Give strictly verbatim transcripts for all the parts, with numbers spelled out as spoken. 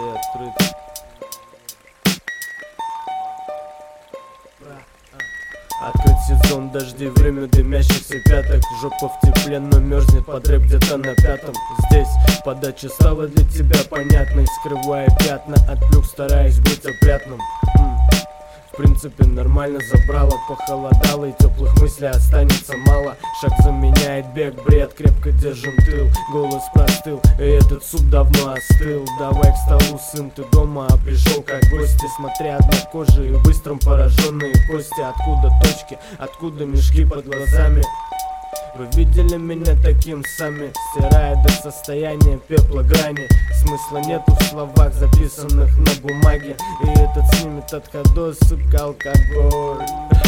все открыты. Открыт сезон дождей, время дымящихся пяток. Жопа в тепле, но мерзнет под рэп где-то на пятом. Здесь подача стала для тебя понятной, скрывая пятна от плюх, стараясь быть опрятным. М-м. В принципе нормально, забрало, похолодало, и теплых мыслей останется мало. Шаг заменяет бег, бред, крепко держим тыл. Голос простыл, и этот суп давно остыл. Давай к столу, сын, ты дома, а пришел как гости. Смотря однокожие, быстрым пораженные кости. Откуда точки, откуда мешки под глазами? Вы видели меня таким сами, стирая до состояния пепла грани. Смысла нету в словах, записанных на бумаге. И этот снимет от ходов, сука, алкоголь.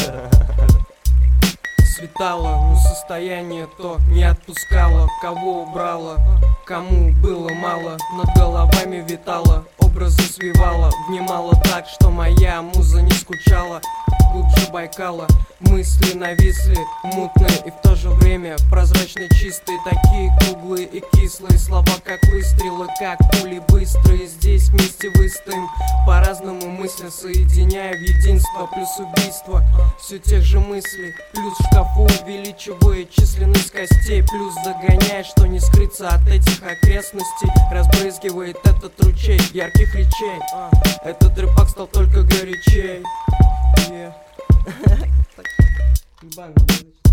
Светало, но состояние то не отпускало. Кого убрало, кому было мало. Над головами витало, образы свивала. Внимала так, что моя муза не скучала. Глубже Байкала мысли нависли, мутные и в то же время прозрачно чистые. Такие круглые и кислые, слова как выстрелы, как пули быстрые. Здесь вместе выстоим, по-разному мысли соединяя в единство. Плюс убийство, все тех же мыслей. Плюс в шкафу увеличивая численность костей. Плюс догоняя, что не скрыться от этих окрестностей. Разбрызгивает этот ручей ярких речей. Этот рэпак стал только горячей. Yeah. Ебаный,